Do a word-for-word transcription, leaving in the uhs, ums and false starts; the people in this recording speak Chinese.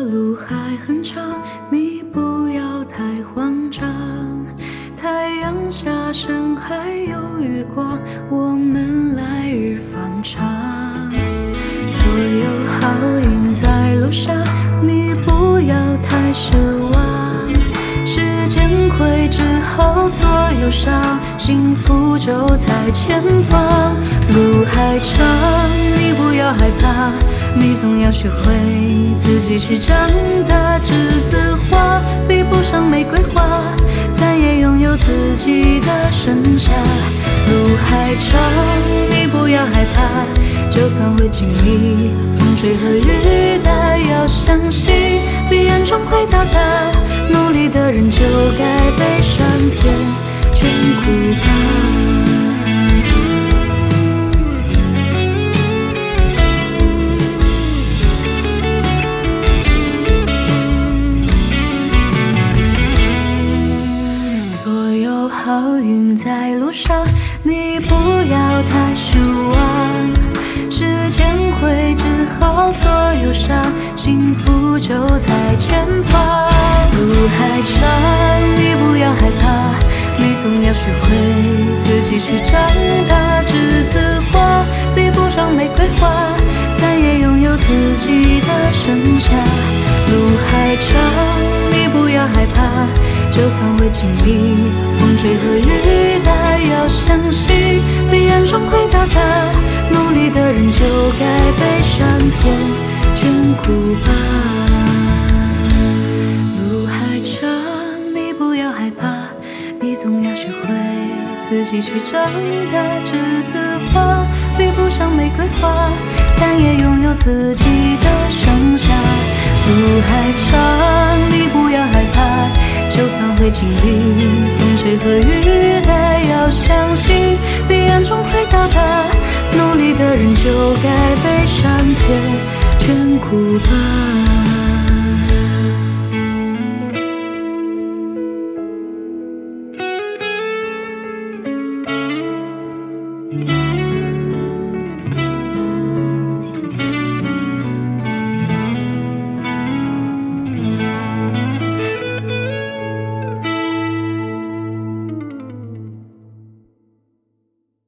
路还很长，你不要太慌张。太阳下山还有月光，我们来日方长。所有好运在路上，你不要太失望。时间会治好所有伤，幸福就在前方。路还长，你不要害怕，你总要学会自己去长大。栀子花比不上玫瑰花，但也拥有自己的盛夏。路还长，你不要害怕，就算会经历风吹和雨打，要相信彼岸终会到达。努力的人就该被上天眷顾吧。所有好运在路上，你不要太失望。时间会治好所有伤，幸福就在前方。路还长，你不要害怕，你总要学会自己去长大。栀子花比不上玫瑰花，但也拥有自己的盛夏。路还长，你不要害怕，就算会经历风吹和雨打，要相信彼岸终会到达。努力的人就该被上天眷顾吧。路还长，你不要害怕，你总要学会自己去长大。栀子花比不上玫瑰花，但也拥有自己的盛夏。路还长，你不要害怕，就算会经历风吹和雨打，要相信彼岸终会到达。努力的人就该被上天眷顾吧。